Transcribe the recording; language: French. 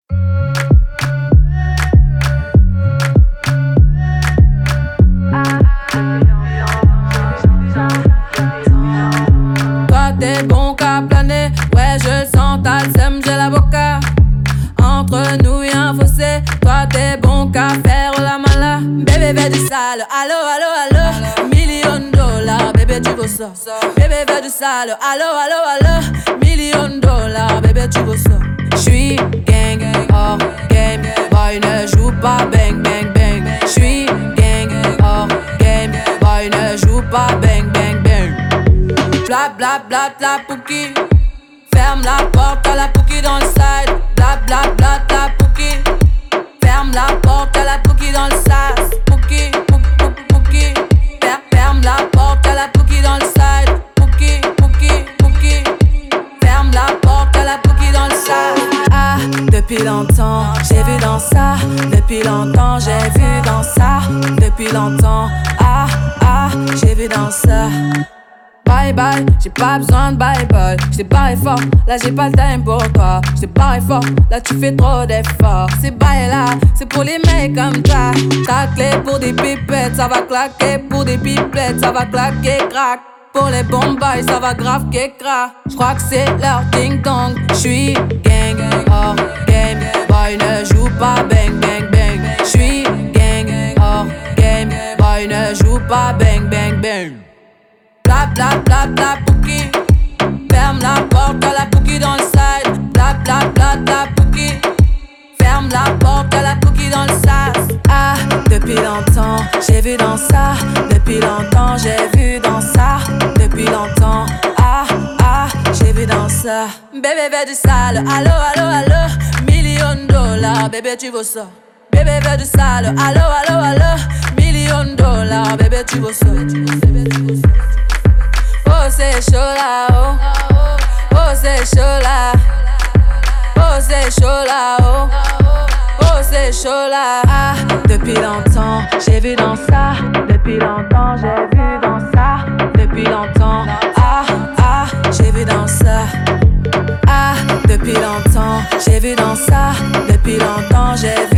Toi t'es bon qu'à planer, ouais je le sens, t'as le seum, j'ai l'avocat. Entre nous y'a un fossé, toi t'es bon qu'à faire la mala. Bébé veut du sale, allo allo allo. $1,000,000, bébé tu veux ça. Bébé veut du sale, allo allo allo. $1,000,000, bébé tu veux ça. J'suis gang, hors game, boy ne joue pas bang bang bang. J'suis gang, hors game, boy ne joue pas bang bang bang. Bla bla bla bla pouki. Ferme la porte à la pouki dans le side. Bla bla bla bla pouki. Ferme la porte à la pouki dans le sas. Pouki, pouki, pouki. Ferme la porte à la pouki dans le side. Pouki, pouki, pouki. Ferme la porte à la pouki dans le sas. Ah, depuis longtemps, j'ai vu dans ça. Depuis longtemps, j'ai vu dans ça. Depuis longtemps, ah, ah, j'ai vu dans ça. Bye bye, j'ai pas besoin de bye bye. J't'ai barré fort, là j'ai pas le time pour toi. J't'ai barré fort, là tu fais trop d'efforts. C'est bye là, c'est pour les mecs comme toi. Ta clé pour des pipettes, ça va claquer. Pour des pipettes, ça va claquer, crack. Pour les bombes, ça va grave qu'écra. J'crois que c'est leur ding dong. J'suis gang, hors game. Boy ne joue pas bang bang bang. J'suis gang, hors game. Boy ne joue pas bang bang bang. Bla bla bla bla pouki. Ferme la porte à la pouki dans le side. Bla bla bla bla pouki. Ferme la porte à la pouki dans le sas. Ah, depuis longtemps, j'ai vu dans ça. Depuis longtemps, j'ai vu dans ça. Depuis longtemps, ah, ah, j'ai vu dans ça. Bébé veut du sale, allo, allo, allo. $1,000,000, bébé tu veux ça. Bébé veut du sale, allo, allo, allo. $1,000,000, bébé tu veux ça. Oh c'est chaud là, oh. Oh c'est chaud là. Oh c'est chaud là, oh. Oh c'est chaud là. Ah, depuis longtemps, j'ai vu dans ça. Depuis longtemps, j'ai vu dans ça. Depuis longtemps, ah, ah, j'ai vu dans ça. Ah, depuis longtemps, j'ai vu dans ça. Depuis longtemps, j'ai vu